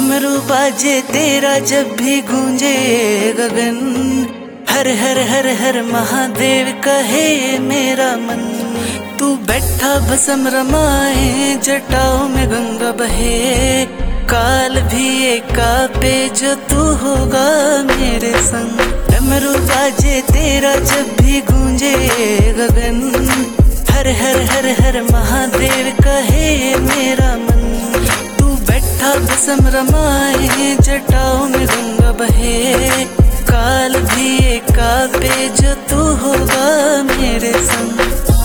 डमरू बाजे तेरा जब भी गूंजे गगन, हर हर हर हर महादेव कहे मेरा मन। तू बैठा भस्म रमाए जटाओं में गंगा बहे, काल भी ये कापे जो तू होगा मेरे संग। डमरू बाजे तेरा जब भी गूंजे गगन, हर हर हर हर महादेव कहे मेरा मन। तू बैठा भस्म रमाए जटाओं में गंगा बहे, काल भी ये कापे जो तू होगा मेरे संग।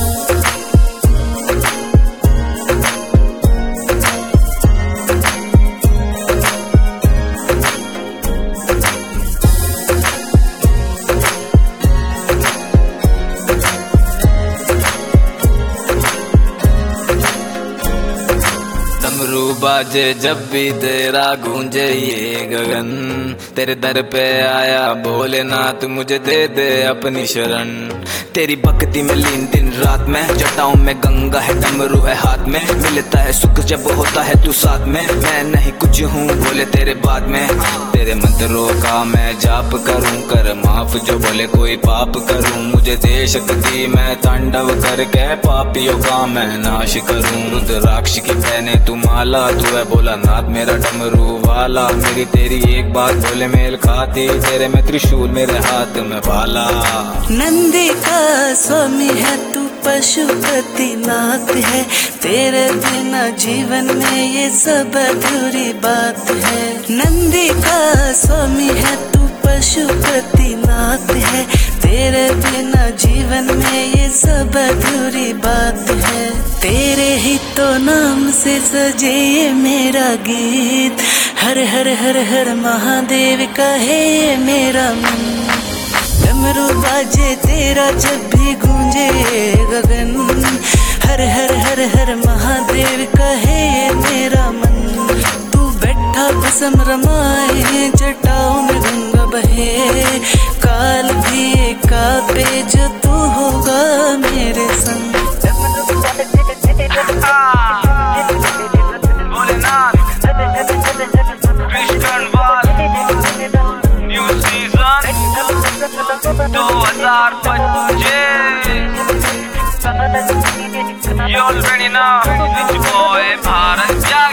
डमरू बाजे जब भी तेरा गूंजे ये गगन, तेरे दर पे आया भोलेनाथ मुझे दे दे अपनी शरण। तेरी भक्ति में लीन दिन रात में, जटाओं में गंगा है डमरू है हाथ में। मिलता है सुख जब होता है तू साथ में, मैं नहीं कुछ हूँ बोले तेरे बाद में। तेरे मंत्रों का मैं जाप करूँ, कर माफ जो बोले कोई पाप करूँ। मुझे दे शक्ति मैं तांडव करके पापियों का मैं नाश करूँ। रुद्राक्ष की पहने तू माला, तू है बोला नाथ मेरा डमरू वाला। मेरी तेरी एक बात बोले मेल खाती, तेरे में त्रिशूल मेरे हाथ में भाला। नंदी का स्वामी है तू पशुपति नाथ है, तेरे बिना जीवन में ये सब अधूरी बात है। नंदी का स्वामी है तू पशुपति नाथ है, तेरे बिना जीवन में ये सब अधूरी बात है। तेरे ही तो नाम से सजे ये मेरा गीत, हर हर हर हर महादेव कहे मेरा मन। डमरू बाजे तेरा जब भी गूंजे गगन, हर हर हर हर महादेव कहे मेरा मन। तू बैठा भस्म रमाए जटाओं में गंगा बहे, काल भी ये कापे जो तू होगा मेरे संग। You already know, it's your boy Bharat.